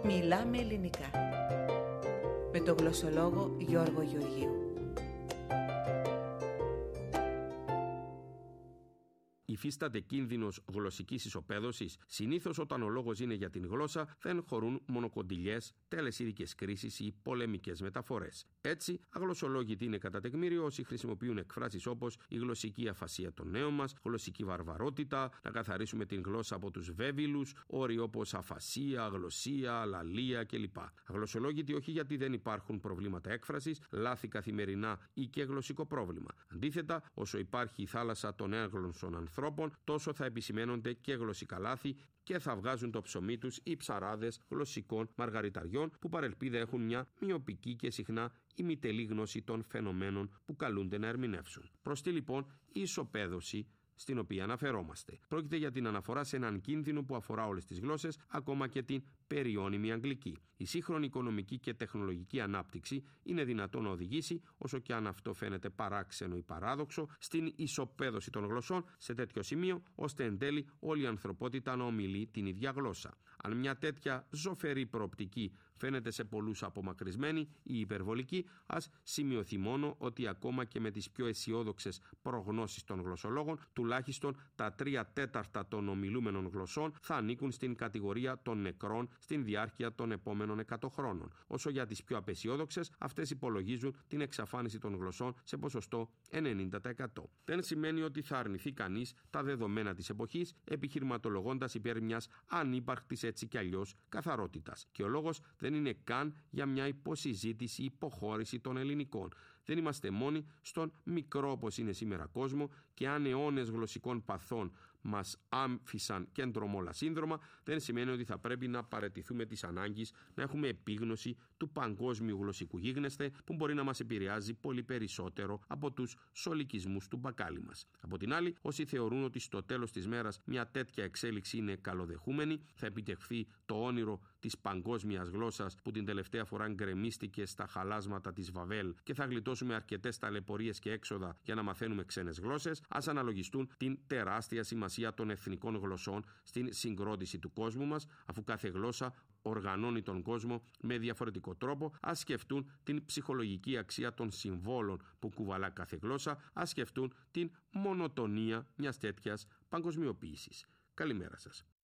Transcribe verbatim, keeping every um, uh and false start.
Μιλάμε ελληνικά με τον γλωσσολόγο Γιώργο Γεωργίου. Υφίσταται κίνδυνος γλωσσικής ισοπαίδωσης. Συνήθως, όταν ο λόγος είναι για την γλώσσα, δεν χωρούν μονοκοντιλιές, τελεσίδικες κρίσεις ή πολεμικές μεταφορές. Έτσι, αγλωσσολόγητοι είναι κατά τεκμήριο όσοι χρησιμοποιούν εκφράσεις όπως η γλωσσική αφασία των νέων μας, γλωσσική βαρβαρότητα, να καθαρίσουμε την γλώσσα από τους βέβυλους, όροι όπως αφασία, αγλωσσία, λαλία κλπ. Αγλωσσολόγητοι όχι γιατί δεν υπάρχουν προβλήματα έκφρασης, λάθη καθημερινά ή και γλωσσικό πρόβλημα. Αντίθετα, όσο υπάρχει η θάλασσα των έγλωσσων ανθρώπων, τόσο θα επισημαίνονται και γλωσσικά λάθη και θα βγάζουν το ψωμί τους οι ψαράδες γλωσσικών μαργαριταριών που παρελπίδα έχουν μια μειοπική και συχνά ημιτελή γνώση των φαινομένων που καλούνται να ερμηνεύσουν. Προστεί λοιπόν η ισοπαίδωση στην οποία αναφερόμαστε. Πρόκειται για την αναφορά σε έναν κίνδυνο που αφορά όλες τις γλώσσες, ακόμα και την περιώνυμη αγγλική. Η σύγχρονη οικονομική και τεχνολογική ανάπτυξη είναι δυνατόν να οδηγήσει, όσο και αν αυτό φαίνεται παράξενο ή παράδοξο, στην ισοπαίδωση των γλωσσών σε τέτοιο σημείο, ώστε εν τέλει όλη η ανθρωπότητα να ομιλεί την ίδια γλώσσα. Αν μια τέτοια ζωφερή προοπτική φαίνεται σε πολλούς απομακρυσμένη ή υπερβολική, ας σημειωθεί μόνο ότι ακόμα και με τις πιο αισιόδοξες προγνώσεις των γλωσσολόγων, τουλάχιστον τα τρία τέταρτα των ομιλούμενων γλωσσών θα ανήκουν στην κατηγορία των νεκρών στην διάρκεια των επόμενων εκατό χρόνων. Όσο για τις πιο απεσιόδοξες, αυτές υπολογίζουν την εξαφάνιση των γλωσσών σε ποσοστό ενενήντα τοις εκατό. Δεν σημαίνει ότι θα αρνηθεί κανείς τα δεδομένα της εποχής, επιχειρηματολογώντας υπέρ μιας ανύπαρκτης έτσι κι αλλιώς καθαρότητας. Και ο λόγος δεν είναι καν για μια υποσυζήτηση ή υποχώρηση των ελληνικών. Δεν είμαστε μόνοι στον μικρό όπως είναι σήμερα κόσμο, και αν αιώνες γλωσσικών παθών μας άμφισαν κέντρομόλα σύνδρομα, δεν σημαίνει ότι θα πρέπει να παραιτηθούμε της ανάγκης να έχουμε επίγνωση του παγκόσμιου γλωσσικού γίγνεσθε, που μπορεί να μας επηρεάζει πολύ περισσότερο από τους σολικισμούς του μπακάλι μας. Από την άλλη, όσοι θεωρούν ότι στο τέλος της μέρας μια τέτοια εξέλιξη είναι καλοδεχούμενη, θα επιτευχθεί το όνειρο της παγκόσμιας γλώσσας που την τελευταία φορά γκρεμίστηκε στα χαλάσματα της Βαβέλ και θα γλιτώσουμε αρκετές ταλαιπωρίες και έξοδα για να μαθαίνουμε ξένες γλώσσες, ας αναλογιστούν την τεράστια σημασία των εθνικών γλωσσών στην συγκρότηση του κόσμου μας, αφού κάθε γλώσσα οργανώνει τον κόσμο με διαφορετικό τρόπο. Ας σκεφτούν την ψυχολογική αξία των συμβόλων που κουβαλά κάθε γλώσσα, ας σκεφτούν την μονοτονία μιας τέτοιας παγκοσμιοποίησης. Καλημέρα σας.